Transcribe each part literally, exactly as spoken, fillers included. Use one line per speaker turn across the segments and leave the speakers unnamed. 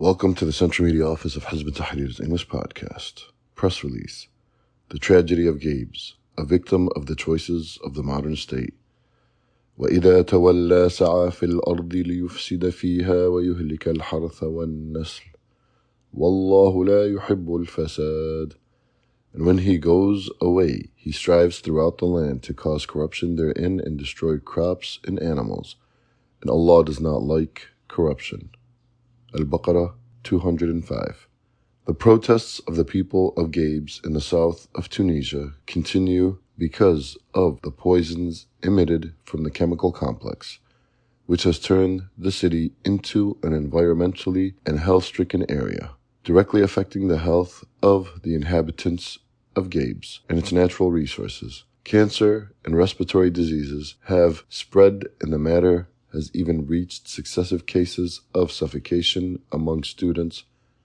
Welcome to the Central Media Office of Hizb ut-Tahrir's English podcast. Press release. The Tragedy of Gabes, a victim of the choices of the modern state. وَإِذَا تَوَلَّى سَعَى فِي الْأَرْضِ لِيُفْسِدَ فِيهَا وَيُهْلِكَ الْحَرْثَ وَالنَّسْلَ وَاللَّهُ لَا يُحِبُّ الْفَسَادَ. And when he goes away, he strives throughout the land to cause corruption therein and destroy crops and animals. And Allah does not like corruption. Al-Baqarah two hundred five. The protests of the people of Gabes in the south of Tunisia continue because of the poisons emitted from the chemical complex, which has turned the city into an environmentally and health-stricken area, directly affecting the health of the inhabitants of Gabes and its natural resources. Cancer and respiratory diseases have spread, and the matter has even reached successive cases of suffocation among students.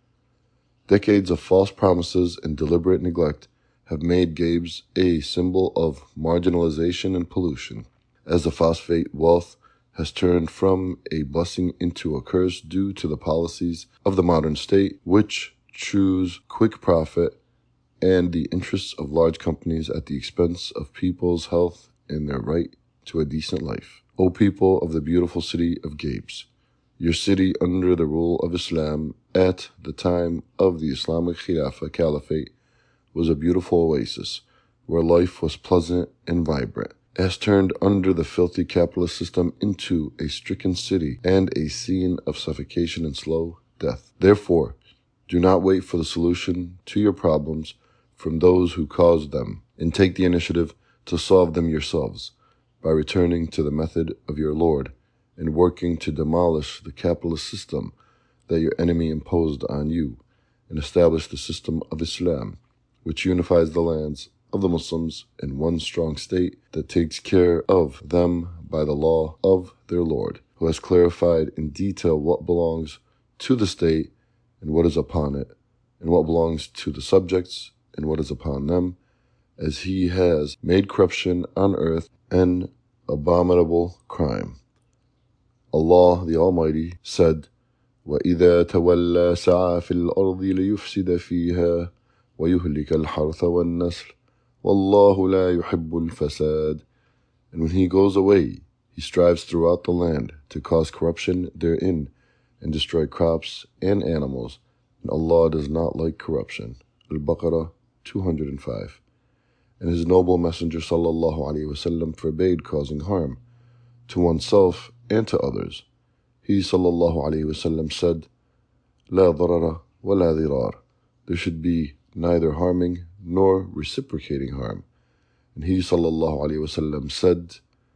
Decades of false promises and deliberate neglect have made Gabes a symbol of marginalization and pollution, as the phosphate wealth has turned from a blessing into a curse due to the policies of the modern state, which choose quick profit and the interests of large companies at the expense of people's health and their right to a decent life. O people of the beautiful city of Gabes, your city under the rule of Islam at the time of the Islamic Khilafah Caliphate was a beautiful oasis where life was pleasant and vibrant. It has turned under the filthy capitalist system into a stricken city and a scene of suffocation and slow death. Therefore, do not wait for the solution to your problems from those who caused them, and take the initiative to solve them yourselves by returning to the method of your Lord and working to demolish the capitalist system that your enemy imposed on you and establish the system of Islam, which unifies the lands of the Muslims in one strong state that takes care of them by the law of their Lord, who has clarified in detail what belongs to the state and what is upon it, and what belongs to the subjects and what is upon them, as he has made corruption on earth an abominable crime. Allah the Almighty said, وَإِذَا تَوَلَّى سَعَى فِي الْأَرْضِ لِيُفْسِدَ فِيهَا وَيُهْلِكَ الْحَرْثَ وَالنَّسْلَ وَاللَّهُ لَا يُحِبُّ الْفَسَادَ. And when he goes away, he strives throughout the land to cause corruption therein and destroy crops and animals, and Allah does not like corruption. Al-Baqarah two hundred five. And his noble messenger sallallahu alaihi wasallam forbade causing harm to oneself and to others. He sallallahu alaihi wasallam said, لا ضرر ولا ضرار. There should be neither harming nor reciprocating harm. And he sallallahu alaihi wasallam said,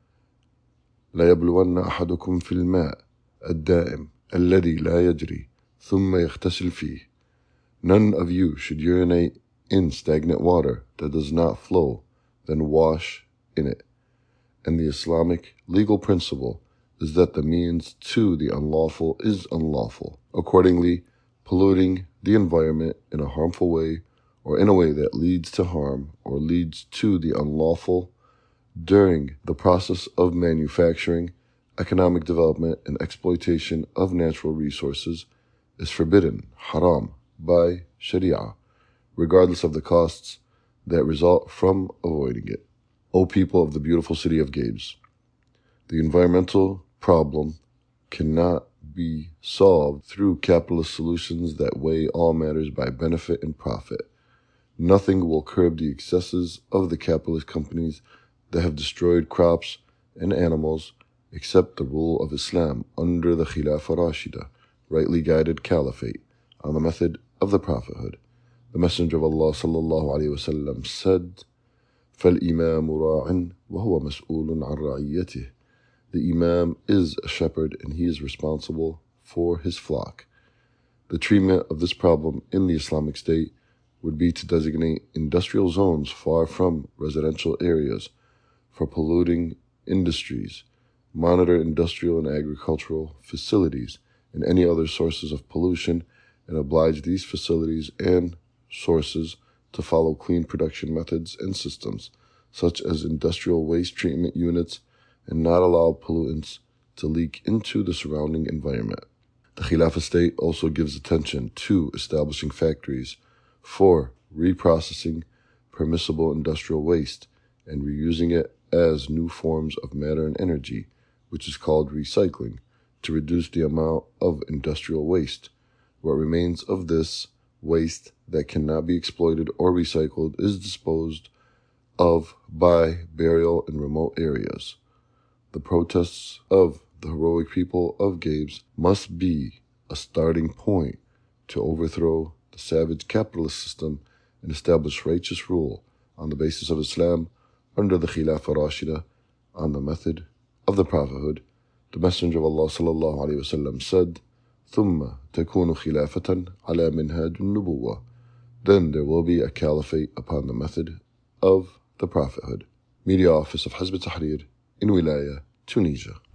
لا يبلون أحدكم في الماء الدائم الذي لا يجري ثم يغتسل فيه. None of you should urinate in stagnant water that does not flow, then wash in it. And the Islamic legal principle is that the means to the unlawful is unlawful. Accordingly, polluting the environment in a harmful way or in a way that leads to harm or leads to the unlawful during the process of manufacturing, economic development, and exploitation of natural resources is forbidden, haram, by Sharia, regardless of the costs that result from avoiding it. O people of the beautiful city of Gabes, the environmental problem cannot be solved through capitalist solutions that weigh all matters by benefit and profit. Nothing will curb the excesses of the capitalist companies that have destroyed crops and animals except the rule of Islam under the Khilafah Rashida, rightly guided caliphate, on the method of the prophethood. The Messenger of Allah sallallahu alaihi wasallam said, فَالْإِمَامُ رَاعٍ وَهُوَ مَسْئُولٌ عَنْ رَعِيَّتِهِ. The Imam is a shepherd and he is responsible for his flock. The treatment of this problem in the Islamic State would be to designate industrial zones far from residential areas for polluting industries, monitor industrial and agricultural facilities and any other sources of pollution, and oblige these facilities and sources to follow clean production methods and systems, such as industrial waste treatment units, and not allow pollutants to leak into the surrounding environment. The Khilafah state also gives attention to establishing factories for reprocessing permissible industrial waste and reusing it as new forms of matter and energy, which is called recycling, to reduce the amount of industrial waste. What remains of this waste that cannot be exploited or recycled is disposed of by burial in remote areas. The protests of the heroic people of Gabes must be a starting point to overthrow the savage capitalist system and establish righteous rule on the basis of Islam under the Khilafah Rashida on the method of the prophethood. The Messenger of Allah sallallahu alaihi wasallam said, ثُمَّ تَكُونُ خِلَافَةً عَلَى مِنْهَاجِ النُّبُوَّةِ Then there will be a caliphate upon the method of the prophethood. Media Office of Hizb ut-Tahrir in Wilaya, Tunisia.